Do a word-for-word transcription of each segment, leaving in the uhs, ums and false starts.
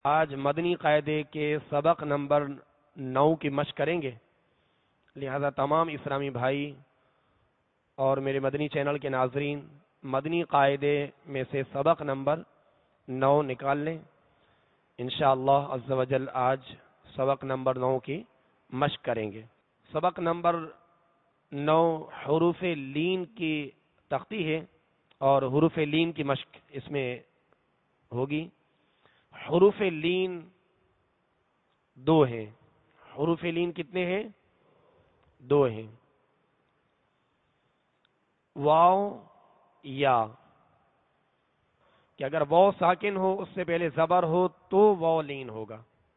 آج مدنی قاعدے کے سبق نمبر نو کی مشق کریں گے، لہذا تمام اسلامی بھائی اور میرے مدنی چینل کے ناظرین مدنی قاعدے میں سے سبق نمبر نو نکال لیں۔ انشاءاللہ عز و جل آج سبق نمبر نو کی مشق کریں گے۔ سبق نمبر نو حروف لین کی تختی ہے اور حروف لین کی مشق اس میں ہوگی۔ حروف لین دو ہیں۔ حروف لین کتنے ہیں؟ دو ہیں، واو یا، کہ اگر واو ساکن ہو اس سے پہلے زبر ہو تو واو لین ہوگا،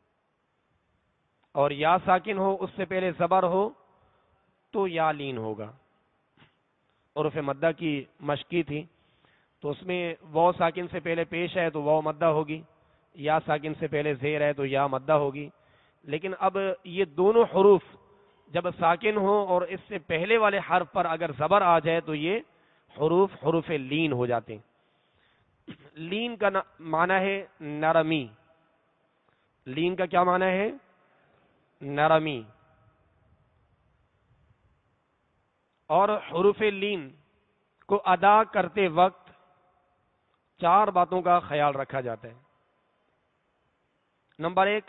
اور یا ساکن ہو اس سے پہلے زبر ہو تو یا لین ہوگا۔ حروف مدہ کی مشقی تھی تو اس میں واو ساکن سے پہلے پیش ہے تو واو مدہ ہوگی، یا ساکن سے پہلے زیر ہے تو یا مدہ ہوگی۔ لیکن اب یہ دونوں حروف جب ساکن ہو اور اس سے پہلے والے حرف پر اگر زبر آ جائے تو یہ حروف حروف لین ہو جاتے ہیں۔ لین کا معنی ہے نرمی۔ لین کا کیا معنی ہے؟ نرمی۔ اور حروف لین کو ادا کرتے وقت چار باتوں کا خیال رکھا جاتا ہے۔ نمبر ایک،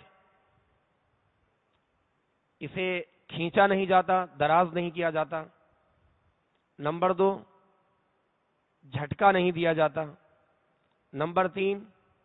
اسے کھینچا نہیں جاتا، دراز نہیں کیا جاتا۔ نمبر دو، جھٹکا نہیں دیا جاتا۔ نمبر تین،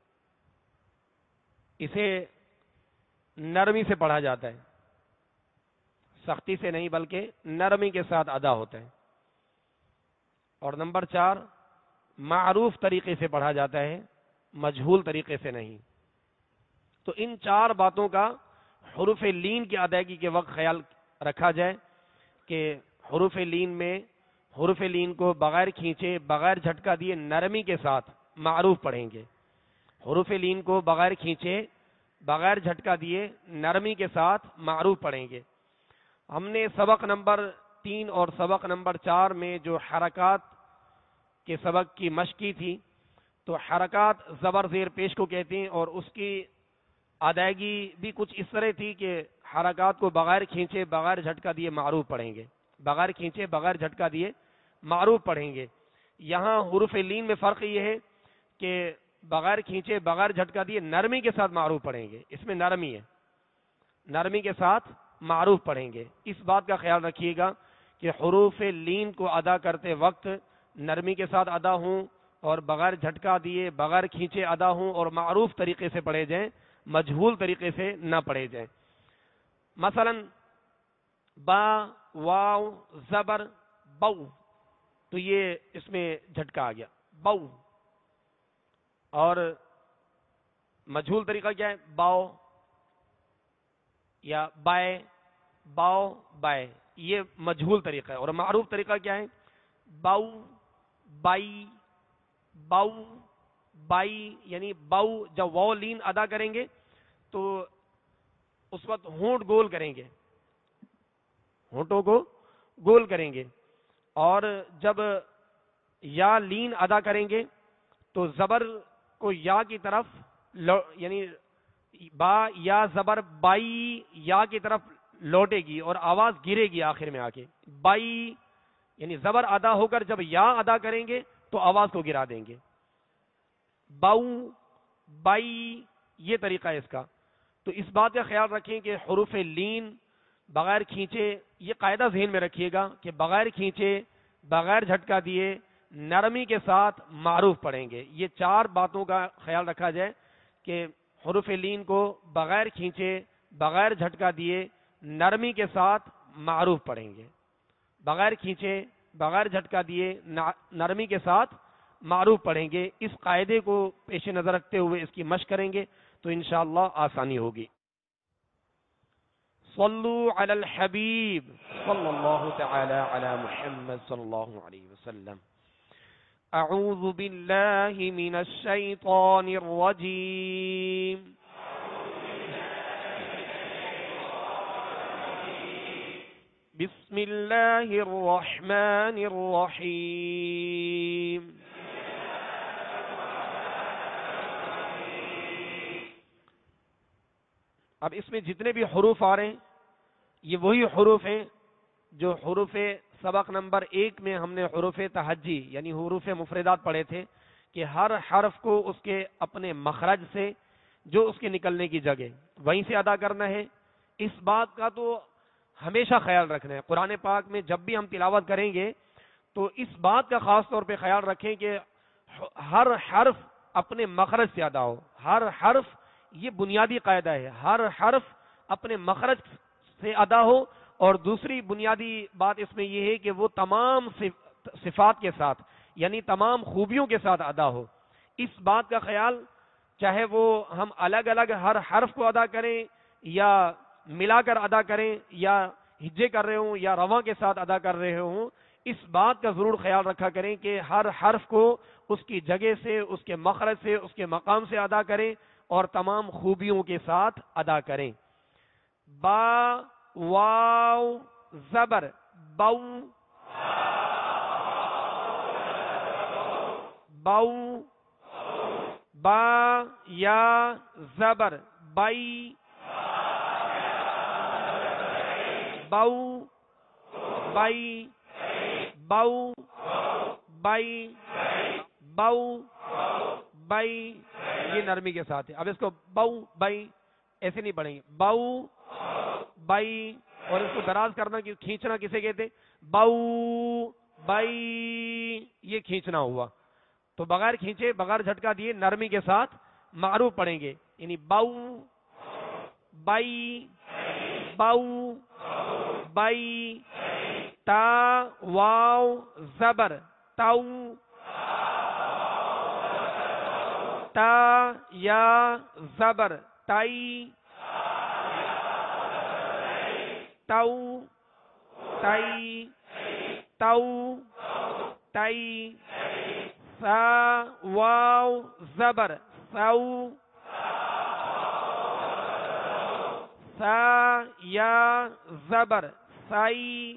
اسے نرمی سے پڑھا جاتا ہے، سختی سے نہیں بلکہ نرمی کے ساتھ ادا ہوتا ہے۔ اور نمبر چار، معروف طریقے سے پڑھا جاتا ہے، مجہول طریقے سے نہیں۔ تو ان چار باتوں کا حروف لین کی ادائیگی کے وقت خیال رکھا جائے کہ حروف لین میں حروف لین کو بغیر کھینچے، بغیر جھٹکا دیے نرمی کے ساتھ معروف پڑھیں گے۔ حروف لین کو بغیر کھینچے، بغیر جھٹکا دیے نرمی کے ساتھ معروف پڑھیں گے۔ ہم نے سبق نمبر تین اور سبق نمبر چار میں جو حرکات کے سبق کی مشق کی تھی تو حرکات زبر زیر پیش کو کہتے ہیں، اور اس کی ادائیگی بھی کچھ اس طرح تھی کہ حرکات کو بغیر کھینچے، بغیر جھٹکا دیے معروف پڑھیں گے، بغیر کھینچے، بغیر جھٹکا دیے معروف پڑھیں گے۔ یہاں حروف لین میں فرق یہ ہے کہ بغیر کھینچے، بغیر جھٹکا دیے نرمی کے ساتھ معروف پڑھیں گے۔ اس میں نرمی ہے، نرمی کے ساتھ معروف پڑھیں گے۔ اس بات کا خیال رکھیے گا کہ حروف لین کو ادا کرتے وقت نرمی کے ساتھ ادا ہوں، اور بغیر جھٹکا دیے، بغیر کھینچے ادا ہوں، اور معروف طریقے سے پڑھے جائیں، مجہول طریقے سے نہ پڑھے جائیں۔ مثلا با، واو، زبر، بو، تو یہ اس میں جھٹکا آ گیا، بو۔ اور مجہول طریقہ کیا ہے؟ باؤ یا بائے، باؤ بائے، یہ مجہول طریقہ ہے۔ اور معروف طریقہ کیا ہے؟ باؤ، بائی، باؤ، بائی، یعنی باؤ جب واو لین ادا کریں گے تو اس وقت ہونٹ گول کریں گے، ہونٹوں کو گول کریں گے، اور جب یا لین ادا کریں گے تو زبر کو یا کی طرف، یعنی با یا زبر بائی یا کی طرف لوٹے گی اور آواز گرے گی آخر میں آ کے، بائی، یعنی زبر ادا ہو کر جب یا ادا کریں گے تو آواز کو گرا دیں گے، باؤ، بائی، یہ طریقہ ہے اس کا۔ تو اس بات کا خیال رکھیں کہ حروف لین بغیر کھینچے، یہ قاعدہ ذہن میں رکھیے گا کہ بغیر کھینچے، بغیر جھٹکا دیے نرمی کے ساتھ معروف پڑھیں گے۔ یہ چار باتوں کا خیال رکھا جائے کہ حروف لین کو بغیر کھینچے، بغیر جھٹکا دیے نرمی کے ساتھ معروف پڑھیں گے، بغیر کھینچے، بغیر جھٹکا دیے نرمی کے ساتھ معروف پڑھیں گے۔ اس قاعدے کو پیش نظر رکھتے ہوئے اس کی مشق کریں گے تو انشاءاللہ آسانی ہوگی۔ صلو علی الحبیب صلی اللہ تعالی علی محمد صلی اللہ علیہ وسلم۔ اعوذ باللہ من الشیطان الرجیم۔ بسم اللہ الرحمن الرحیم۔ اب اس میں جتنے بھی حروف آ رہے ہیں یہ وہی حروف ہیں جو حروف سبق نمبر ایک میں ہم نے حروف تہجی یعنی حروف مفردات پڑھے تھے کہ ہر حرف کو اس کے اپنے مخرج سے جو اس کے نکلنے کی جگہ وہیں سے ادا کرنا ہے. اس بات کا تو ہمیشہ خیال رکھنا ہے. قرآن پاک میں جب بھی ہم تلاوت کریں گے تو اس بات کا خاص طور پہ خیال رکھیں کہ ہر حرف اپنے مخرج سے ادا ہو. ہر حرف یہ بنیادی قاعدہ ہے, ہر حرف اپنے مخرج سے ادا ہو. اور دوسری بنیادی بات اس میں یہ ہے کہ وہ تمام صفات کے ساتھ یعنی تمام خوبیوں کے ساتھ ادا ہو. اس بات کا خیال چاہے وہ ہم الگ الگ ہر حرف کو ادا کریں یا ملا کر ادا کریں یا ہجے کر رہے ہوں یا رواں کے ساتھ ادا کر رہے ہوں, اس بات کا ضرور خیال رکھا کریں کہ ہر حرف کو اس کی جگہ سے, اس کے مخرج سے, اس کے مقام سے ادا کریں اور تمام خوبیوں کے ساتھ ادا کریں. با واو زبر بو, بو, با یا زبر بائی, بو بائی, بو بائی, بو بائی, یہ نرمی کے ساتھ ہے. اب اس کو بو بائی ایسے نہیں پڑھیں گے, بو بائی, اور اس کو دراز کرنا کہ کھینچنا کسے کہتے, بو بائی, یہ کھینچنا ہوا. تو بغیر کھینچے بغیر جھٹکا دیے نرمی کے ساتھ معروف پڑھیں گے, یعنی بو بائی, بو بائی, تا واو زبر تاؤ, تا یا زبر تائی, تاؤ تائی, تاؤ تائی, سا واو زبر ساؤ, سا یا زبر سائی,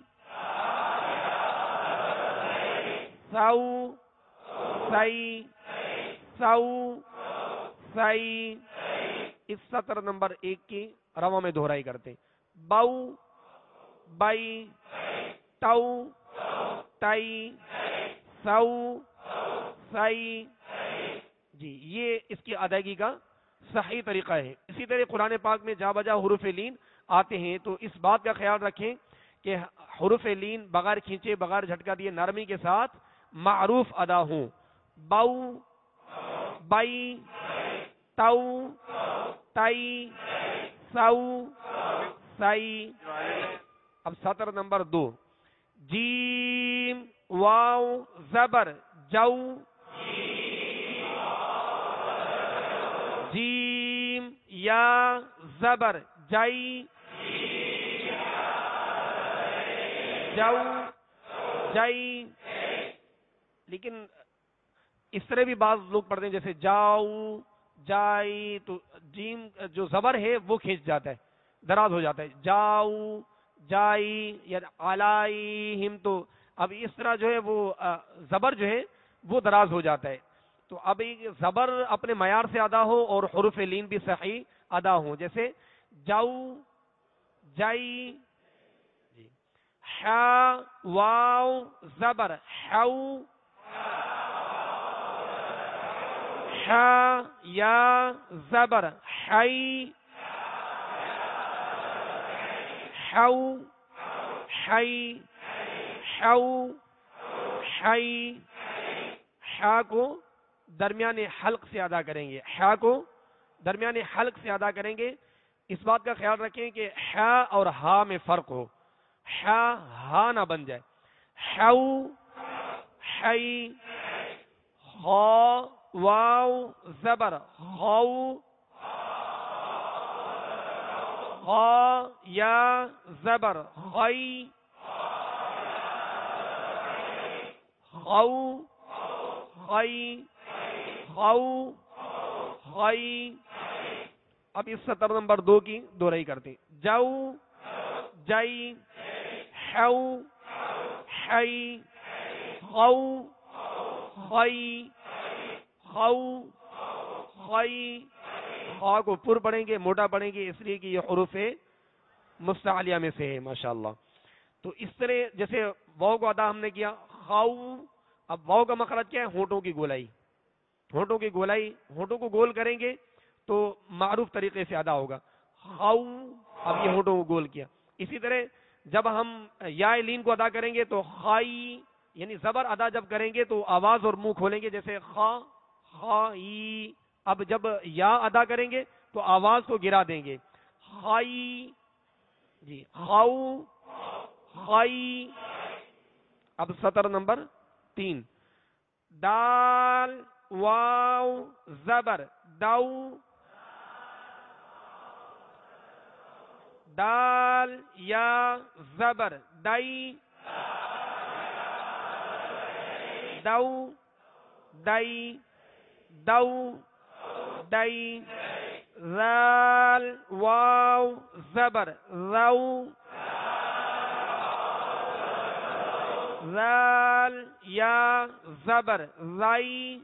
ساؤ سائی, ساؤ سائی. اس سطر نمبر ایک کی رواں میں دہرائی کرتے, باؤ بائی, تاؤ تائی, ساؤ سائی. جی یہ اس کی ادائیگی کا صحیح طریقہ ہے. اسی طرح قرآن پاک میں جا بجا حروف لین آتے ہیں تو اس بات کا خیال رکھیں کہ حروف لین بغیر کھینچے بغیر جھٹکا دیے نرمی کے ساتھ معروف ادا ہوں. باؤ بائی, تاؤ تائی, ساؤ سائی. اب سطر نمبر دو, جیم واو زبر جو, جیم یا زبر جائی, جو جائی. لیکن اس طرح بھی بعض لوگ پڑھتے ہیں جیسے جاؤ جائی, تو جیم جو زبر ہے وہ کھینچ جاتا ہے, دراز ہو جاتا ہے, جاؤ جائی یا علیہم. تو اب اس طرح جو ہے وہ زبر جو ہے وہ دراز ہو جاتا ہے. تو اب زبر اپنے معیار سے ادا ہو اور حروف لین بھی صحیح ادا ہو, جیسے جاؤ جائی. جی حا واو زبر حو, حا یا زبر حی, حو حی, حو حی. حا کو درمیان حلق سے ادا کریں گے, حا کو درمیان حلق سے ادا کریں گے. اس بات کا خیال رکھیں کہ حا اور ہا میں فرق ہو, حا ہا نہ بن جائے. حو حی, ہا واو زبر ہو, ہا یا زبر غی, غو غی, غو غی. اب اس سطر نمبر دو کی دہرائی کرتے ہیں, جو جائی, حو حی, غو غی, غو غی, خا کو پر پڑھیں گے، موٹا پڑھیں گے، اس لیے کہ یہ حروف مستعلیہ میں سے ہے ماشاءاللہ. تو اس طرح جیسے واو کو ادا ہم نے کیا خاؤ، اب واو کا مخرج کیا ہے؟ ہونٹوں کی گولائی. ہونٹوں کی گولائی، ہونٹوں کو گول کریں گے تو معروف طریقے سے ادا ہوگا خاؤ. اب یہ ہونٹوں کو گول کیا. اسی طرح جب ہم یا لین کو ادا کریں گے تو خائی، یعنی زبر ادا جب کریں گے تو آواز اور منہ کھولیں گے جیسے خا خائی. اب جب یا ادا کریں گے تو آواز کو گرا دیں گے خائی جی خاؤ خائی. اب سطر نمبر تین دال واو زبر دو، دال یا زبر دئی دو دئی دو دئی. ذال واو زبر رو، ذال یا زبر ذئی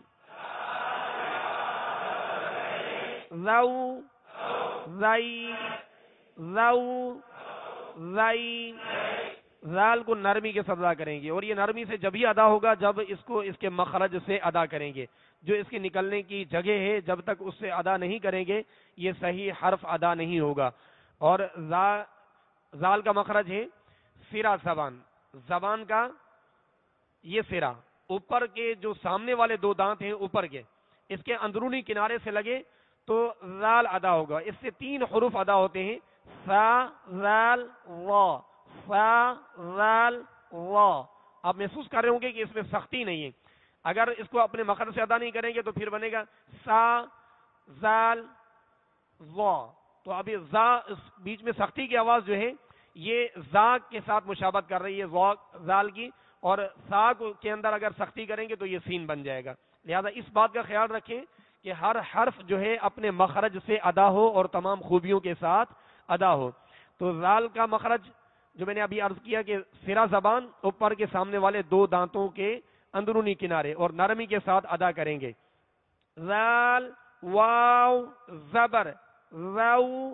رو ذئی رو ذئی. ذال کو نرمی کے ساتھ ادا کریں گے، اور یہ نرمی سے جب ہی ادا ہوگا جب اس کو اس کے مخرج سے ادا کریں گے. جو اس کے نکلنے کی جگہ ہے جب تک اس سے ادا نہیں کریں گے یہ صحیح حرف ادا نہیں ہوگا. اور ذال کا مخرج ہے سرا زبان، زبان کا یہ سرا اوپر کے جو سامنے والے دو دانت ہیں اوپر کے، اس کے اندرونی کنارے سے لگے تو ذال ادا ہوگا. اس سے تین حروف ادا ہوتے ہیں فا ذال وا، فا ذال وا. آپ محسوس کر رہے ہوں گے کہ اس میں سختی نہیں ہے. اگر اس کو اپنے مخرج سے ادا نہیں کریں گے تو پھر بنے گا سا ذال وا. تو ابھی زا اس بیچ میں سختی کی آواز جو ہے یہ زا کے ساتھ مشابہت کر رہی ہے ذال کی، اور سا کے اندر اگر سختی کریں گے تو یہ سین بن جائے گا. لہذا اس بات کا خیال رکھیں کہ ہر حرف جو ہے اپنے مخرج سے ادا ہو اور تمام خوبیوں کے ساتھ ادا ہو. تو ذال کا مخرج جو میں نے ابھی عرض کیا کہ سرا زبان اوپر کے سامنے والے دو دانتوں کے اندرونی کنارے اور نرمی کے ساتھ ادا کریں گے. ذال واو زبر رو،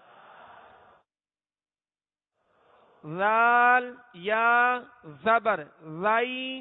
ذال یا زبر ذئی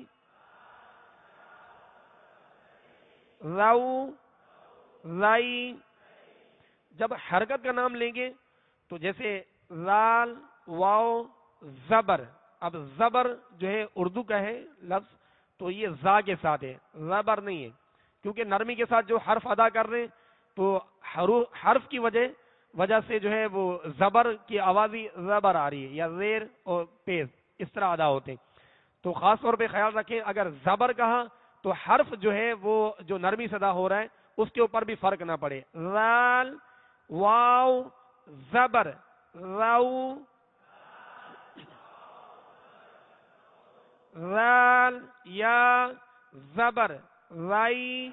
رو ذئی. جب حرکت کا نام لیں گے تو جیسے ذال واو زبر، اب زبر جو ہے اردو کا ہے لفظ تو یہ زا کے ساتھ ہے، زبر نہیں ہے، کیونکہ نرمی کے ساتھ جو حرف ادا کر رہے ہیں تو حرف کی وجہ وجہ سے جو ہے وہ زبر کی آوازی زبر آ رہی ہے یا زیر اور پیز اس طرح ادا ہوتے ہیں. تو خاص طور پہ خیال رکھیں اگر زبر کہا تو حرف جو ہے وہ جو نرمی سے ادا ہو رہا ہے اس کے اوپر بھی فرق نہ پڑے. ذال واو زبر رو، ذال یا زبر رائی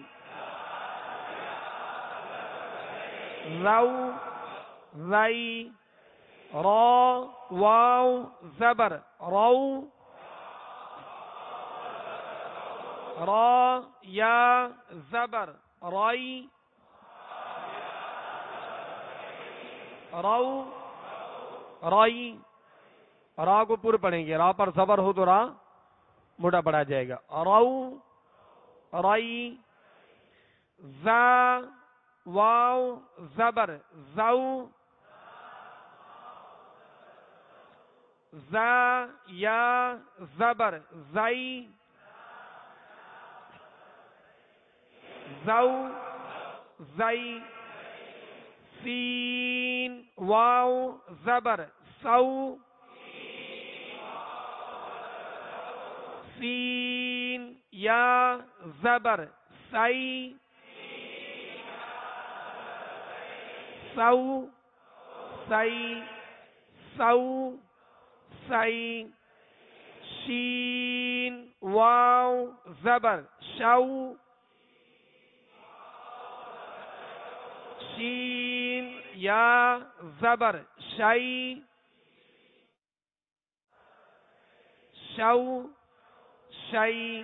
رو رائی. را واو زبر رو، را یا زبر رائی رو رائی. را کو پر پڑھیں گے، را پر زبر ہو تو را موٹا پڑھا جائے گا رو رائی. زا واو زبر زو، زا یا زبر زئی زو زئی. سین واو زبر سو، سین یا زبر سئی سو سئی سو سئی. شین واو زبر شو، شین یا زبر شئی شو شئی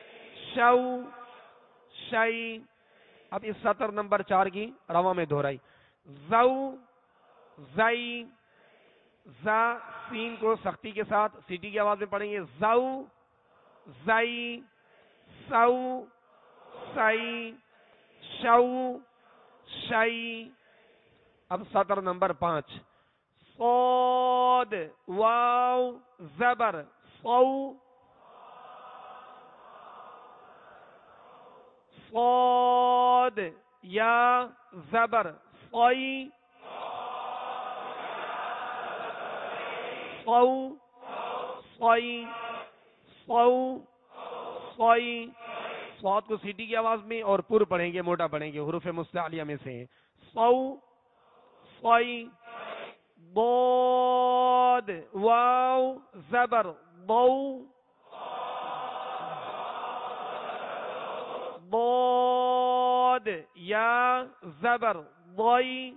شو شئی. اب اس سطر نمبر چار کی رواں میں دہرائی زو زئی زا سین کو سختی کے ساتھ سیٹی کی آواز میں پڑھیں گے زو زئی سو سئی شو شئی. اب سطر نمبر پانچ صاد واو زبر صو صاد یا زبر صی صو صی صو صی. صاد کو سیٹی کی آواز میں اور پر پڑھیں گے، موٹا پڑھیں گے، حروف مستعلیہ میں سے صو صی. ضاد واو زبر ضو ضاد یا زبر ضی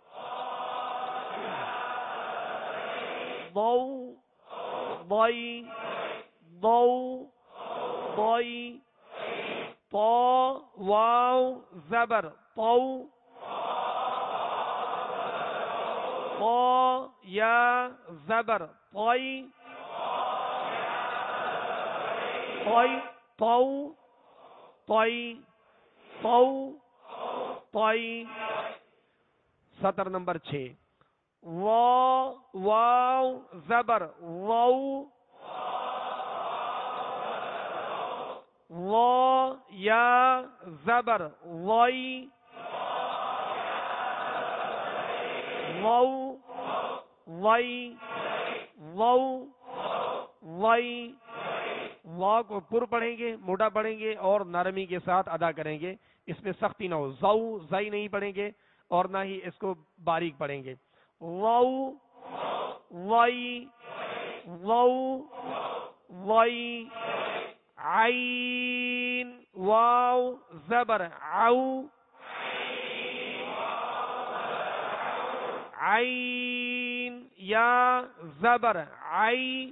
ضو ضی ضو ضی. طا واو زبر طو طا یا زبر طی طی طو طی طو طی. سطر نمبر چھ وا واو زبر وو وا یا زبر وی وو وی وو وی. وا کو پر پڑھیں گے، موٹا پڑھیں گے اور نرمی کے ساتھ ادا کریں گے. اس میں سختی نہ ہو. زو زئی نہیں پڑھیں گے اور نہ ہی اس کو باریک پڑھیں گے. وو وی وو وی. عین واو زبر عو عین یا زبر عی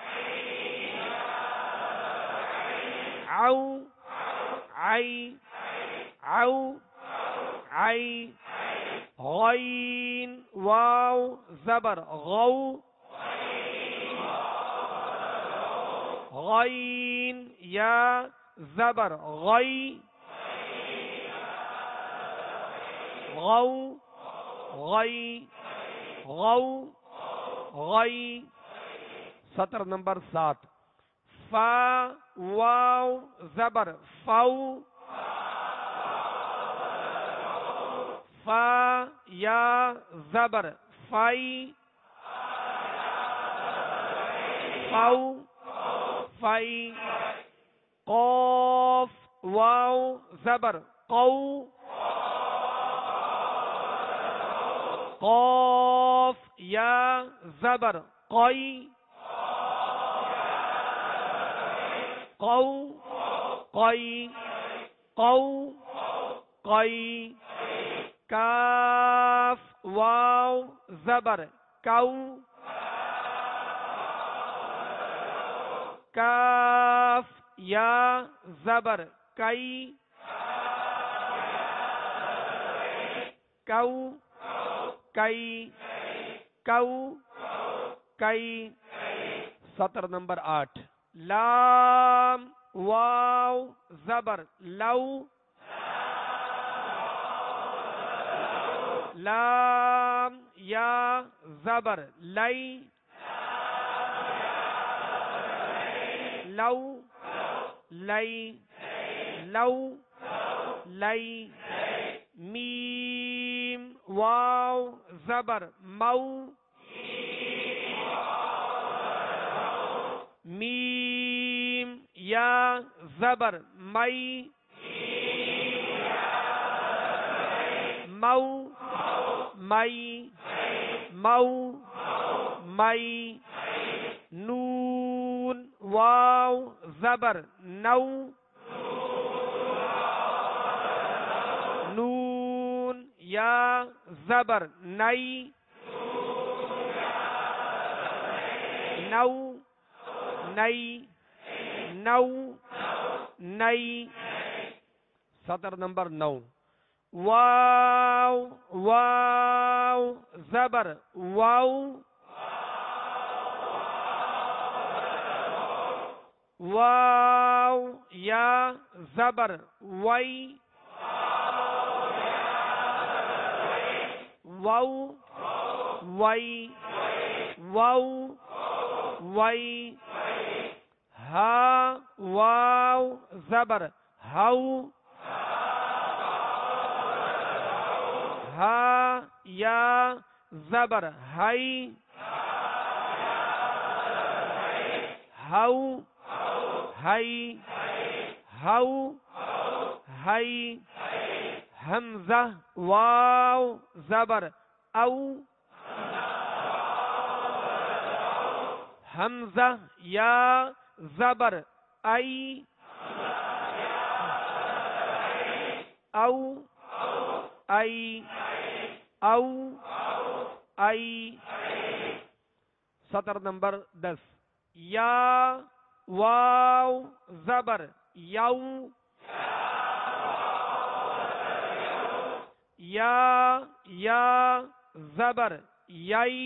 عو عی عو عی. غین واو زبر غو غین یا زبر غی غو غی غو غی. سطر نمبر سات فا واو زبر فو فا یا زبر فائی فو فائی. قاف واو زبر قو قاف یا زبر قی قو قی قو قی. کاف واو زبر کو کاف یا زبر کئی کو کئی کو کئی. سطر نمبر آٹھ لام واو زبر لو لام یا زبر لئی لو لئی لو لئی. میم واو زبر مو میم یا زبر مئی مو مئی مو مئی. نون واو زبر نو نون یا زبر نئی نو نئی نو نئی. سطر نمبر نو واو واو زبر واو واو یا زبر وی واو وی واو وی ہا واو زبر ہاؤ ہا یا زبر ہائی ہاؤ ہائی ہاؤ ہائی حمزہ واو زبر او حمزہ یا زبر ای او ای او ای سطر نمبر دس یا واو زبر یو یا یا زبر یئی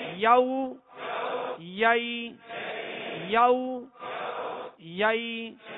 یو یئی یو یئی